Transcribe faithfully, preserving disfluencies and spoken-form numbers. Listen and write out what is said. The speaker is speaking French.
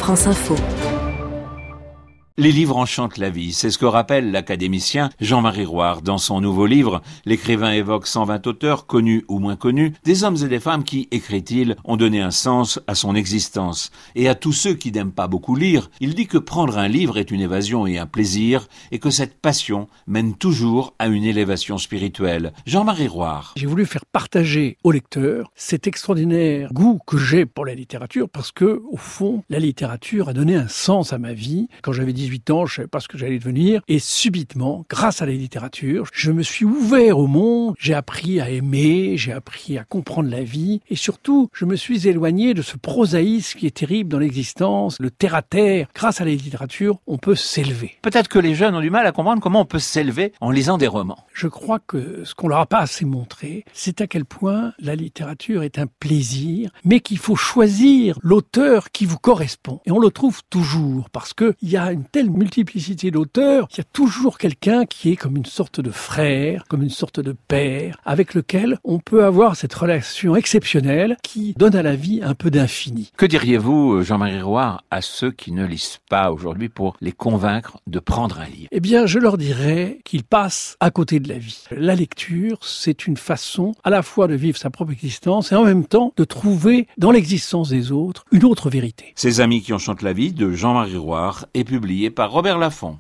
France Info. Les livres enchantent la vie, c'est ce que rappelle l'académicien Jean-Marie Roire. Dans son nouveau livre, l'écrivain évoque cent vingt auteurs, connus ou moins connus, des hommes et des femmes qui, écrit-il, ont donné un sens à son existence. Et à tous ceux qui n'aiment pas beaucoup lire, il dit que prendre un livre est une évasion et un plaisir, et que cette passion mène toujours à une élévation spirituelle. Jean-Marie Roire. J'ai voulu faire partager aux lecteurs cet extraordinaire goût que j'ai pour la littérature, parce que, au fond, la littérature a donné un sens à ma vie. Quand j'avais dix-huit ans, je ne savais pas ce que j'allais devenir. Et subitement, grâce à la littérature, je me suis ouvert au monde. J'ai appris à aimer, j'ai appris à comprendre la vie. Et surtout, je me suis éloigné de ce prosaïsme qui est terrible dans l'existence, le terre-à-terre. Grâce à la littérature, on peut s'élever. Peut-être que les jeunes ont du mal à comprendre comment on peut s'élever en lisant des romans. Je crois que ce qu'on leur a pas assez montré, c'est à quel point la littérature est un plaisir, mais qu'il faut choisir l'auteur qui vous correspond. Et on le trouve toujours, parce qu'il y a une telle multiplicité d'auteurs, il y a toujours quelqu'un qui est comme une sorte de frère, comme une sorte de père, avec lequel on peut avoir cette relation exceptionnelle qui donne à la vie un peu d'infini. Que diriez-vous, Jean-Marie Roire, à ceux qui ne lisent pas aujourd'hui pour les convaincre de prendre un livre? Eh bien, je leur dirais qu'ils passent à côté de la vie. La lecture, c'est une façon à la fois de vivre sa propre existence et en même temps de trouver dans l'existence des autres une autre vérité. Ces amis qui enchantent la vie de Jean-Marie Roire est publié par Robert Laffont.